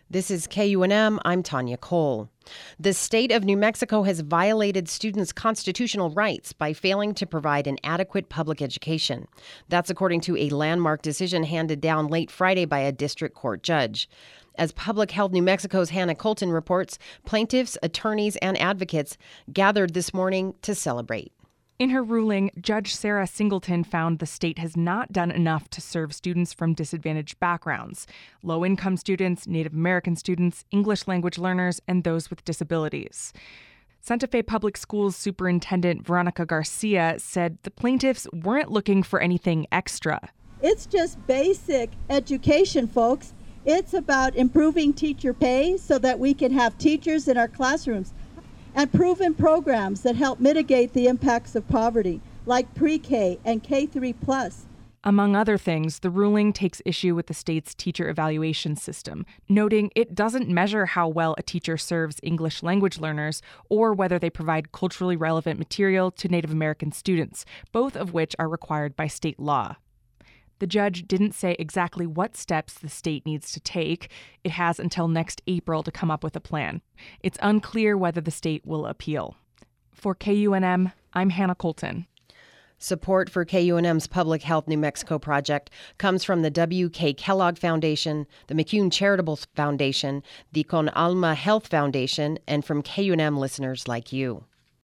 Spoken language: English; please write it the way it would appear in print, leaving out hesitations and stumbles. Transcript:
This is KUNM. I'm Tanya Cole. The state of New Mexico has violated students' constitutional rights by failing to provide an adequate public education. That's according to a landmark decision handed down late Friday by a district court judge. As Public Health New Mexico's Hannah Colton reports, plaintiffs, attorneys, and advocates gathered this morning to celebrate. In her ruling, Judge Sarah Singleton found the state has not done enough to serve students from disadvantaged backgrounds: low-income students, Native American students, English language learners, and those with disabilities. Santa Fe Public Schools Superintendent Veronica Garcia said the plaintiffs weren't looking for anything extra. It's just basic education, folks. It's about improving teacher pay so that we can have teachers in our classrooms, and proven programs that help mitigate the impacts of poverty, like pre-K and K3+. Among other things, the ruling takes issue with the state's teacher evaluation system, noting it doesn't measure how well a teacher serves English language learners or whether they provide culturally relevant material to Native American students, both of which are required by state law. The judge didn't say exactly what steps the state needs to take. It has until next April to come up with a plan. It's unclear whether the state will appeal. For KUNM, I'm Hannah Colton. Support for KUNM's Public Health New Mexico project comes from the W.K. Kellogg Foundation, the McCune Charitable Foundation, the Con Alma Health Foundation, and from KUNM listeners like you.